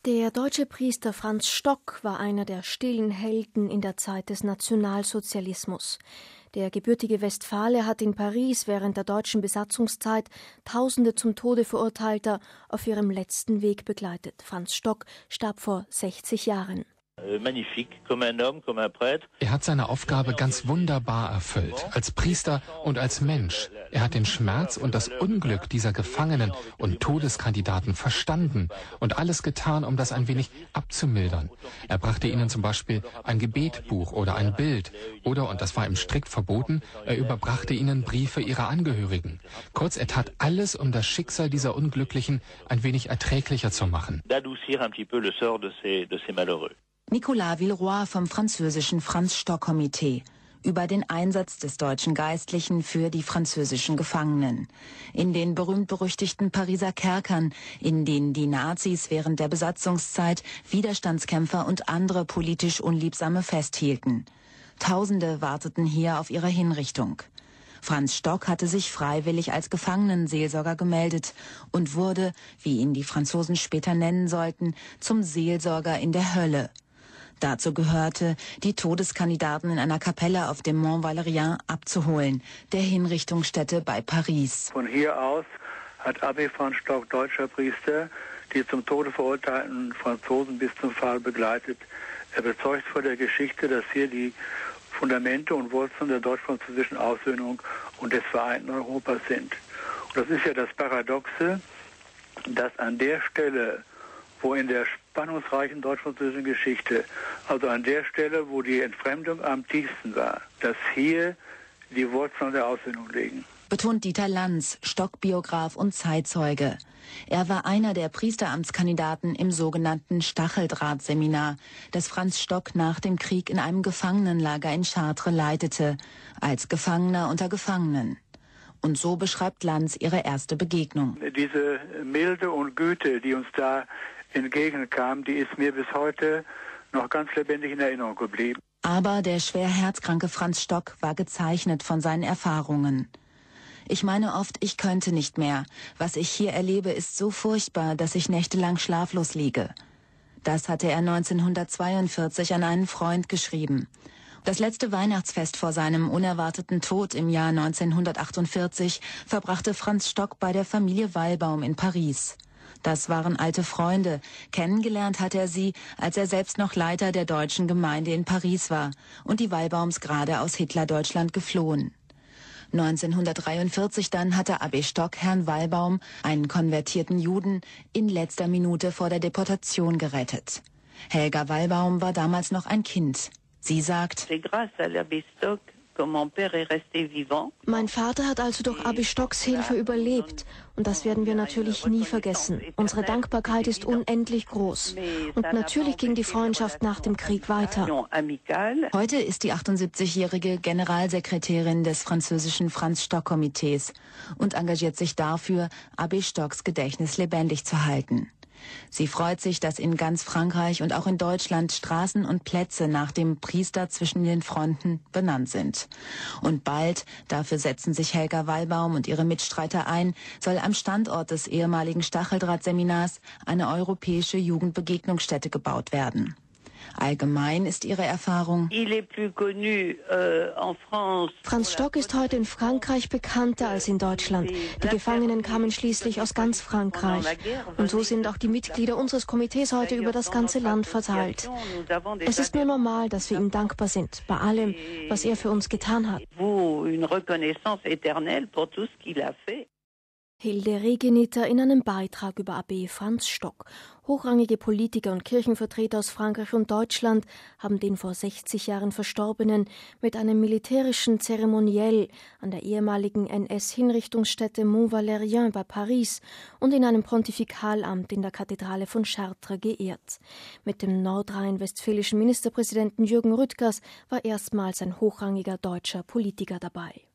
Der deutsche Priester Franz Stock war einer der stillen Helden in der Zeit des Nationalsozialismus. Der gebürtige Westfale hat in Paris während der deutschen Besatzungszeit Tausende zum Tode Verurteilter auf ihrem letzten Weg begleitet. Franz Stock starb vor 60 Jahren. Er hat seine Aufgabe ganz wunderbar erfüllt, als Priester und als Mensch. Er hat den Schmerz und das Unglück dieser Gefangenen und Todeskandidaten verstanden und alles getan, um das ein wenig abzumildern. Er brachte ihnen zum Beispiel ein Gebetbuch oder ein Bild oder, und das war ihm strikt verboten, er überbrachte ihnen Briefe ihrer Angehörigen. Kurz, er tat alles, um das Schicksal dieser Unglücklichen ein wenig erträglicher zu machen. Nicolas Villeroy vom französischen Franz-Stock-Komitee über den Einsatz des deutschen Geistlichen für die französischen Gefangenen. In den berühmt-berüchtigten Pariser Kerkern, in denen die Nazis während der Besatzungszeit Widerstandskämpfer und andere politisch Unliebsame festhielten. Tausende warteten hier auf ihre Hinrichtung. Franz Stock hatte sich freiwillig als Gefangenenseelsorger gemeldet und wurde, wie ihn die Franzosen später nennen sollten, zum Seelsorger in der Hölle. Dazu gehörte, die Todeskandidaten in einer Kapelle auf dem Mont Valérien abzuholen, der Hinrichtungsstätte bei Paris. Von hier aus hat Abbé Franz Stock, deutscher Priester, die zum Tode verurteilten Franzosen bis zum Pfahl begleitet. Er bezeugt vor der Geschichte, dass hier die Fundamente und Wurzeln der deutsch-französischen Aussöhnung und des vereinten Europas sind. Und das ist ja das Paradoxe, dass an der Stelle, wo in der spannungsreichen deutsch-französischen Geschichte, also an der Stelle, wo die Entfremdung am tiefsten war, dass hier die Wurzeln der Aussöhnung liegen. Betont Dieter Lanz, Stock-Biograf und Zeitzeuge. Er war einer der Priesteramtskandidaten im sogenannten Stacheldraht-Seminar, das Franz Stock nach dem Krieg in einem Gefangenenlager in Chartres leitete, als Gefangener unter Gefangenen. Und so beschreibt Lanz ihre erste Begegnung. Diese Milde und Güte, die uns da entgegenkam, die ist mir bis heute noch ganz lebendig in Erinnerung geblieben. Aber der schwer herzkranke Franz Stock war gezeichnet von seinen Erfahrungen. Ich meine oft, ich könnte nicht mehr. Was ich hier erlebe, ist so furchtbar, dass ich nächtelang schlaflos liege. Das hatte er 1942 an einen Freund geschrieben. Das letzte Weihnachtsfest vor seinem unerwarteten Tod im Jahr 1948 verbrachte Franz Stock bei der Familie Walbaum in Paris. Das waren alte Freunde. Kennengelernt hat er sie, als er selbst noch Leiter der deutschen Gemeinde in Paris war und die Walbaums gerade aus Hitlerdeutschland geflohen. 1943 dann hatte Abbé Stock Herrn Walbaum, einen konvertierten Juden, in letzter Minute vor der Deportation gerettet. Helga Walbaum war damals noch ein Kind. Sie sagt: Mein Vater hat also durch Abbé Stocks Hilfe überlebt. Und das werden wir natürlich nie vergessen. Unsere Dankbarkeit ist unendlich groß. Und natürlich ging die Freundschaft nach dem Krieg weiter. Heute ist die 78-jährige Generalsekretärin des französischen Franz-Stock-Komitees und engagiert sich dafür, Abbé Stocks Gedächtnis lebendig zu halten. Sie freut sich, dass in ganz Frankreich und auch in Deutschland Straßen und Plätze nach dem Priester zwischen den Fronten benannt sind. Und bald, dafür setzen sich Helga Walbaum und ihre Mitstreiter ein, soll am Standort des ehemaligen Stacheldrahtseminars eine europäische Jugendbegegnungsstätte gebaut werden. Allgemein ist ihre Erfahrung: Franz Stock ist heute in Frankreich bekannter als in Deutschland. Die Gefangenen kamen schließlich aus ganz Frankreich. Und so sind auch die Mitglieder unseres Komitees heute über das ganze Land verteilt. Es ist nur normal, dass wir ihm dankbar sind, bei allem, was er für uns getan hat. Hilde Regeniter in einem Beitrag über Abbé Franz Stock. Hochrangige Politiker und Kirchenvertreter aus Frankreich und Deutschland haben den vor 60 Jahren Verstorbenen mit einem militärischen Zeremoniell an der ehemaligen NS-Hinrichtungsstätte Mont Valérien bei Paris und in einem Pontifikalamt in der Kathedrale von Chartres geehrt. Mit dem nordrhein-westfälischen Ministerpräsidenten Jürgen Rüttgers war erstmals ein hochrangiger deutscher Politiker dabei.